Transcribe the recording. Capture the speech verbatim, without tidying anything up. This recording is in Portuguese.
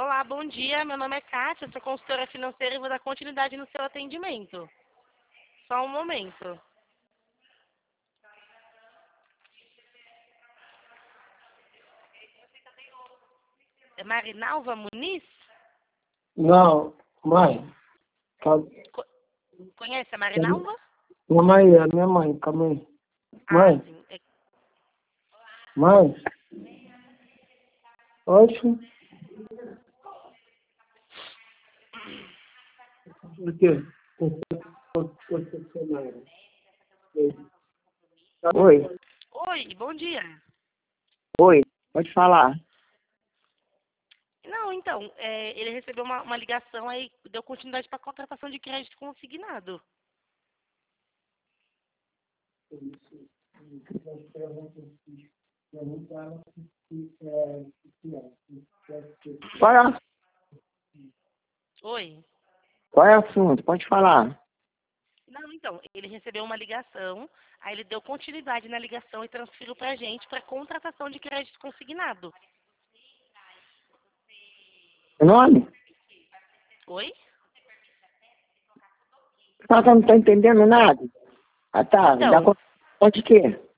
Olá, bom dia. Meu nome é Kátia, sou consultora financeira e vou dar continuidade no seu atendimento. Só um momento. É Marinalva Muniz? Não, mãe. Calma. Co- Conhece a Marinalva? Minha mãe é minha mãe, calma aí. Ah, Mãe, sim. É- mãe. Oxe. O quê? Oi, Oi, bom dia. oi, pode falar. Não, então, é, ele recebeu uma, uma ligação aí, deu continuidade para a contratação de crédito consignado. Qual é, o- Oi. qual é o assunto? Pode falar. Não, então, ele recebeu uma ligação, aí ele deu continuidade na ligação e transferiu para a gente para contratação de crédito consignado. O nome? Oi? Ah, você não tá entendendo nada? Ah, tá. Dá Então, conta de quê?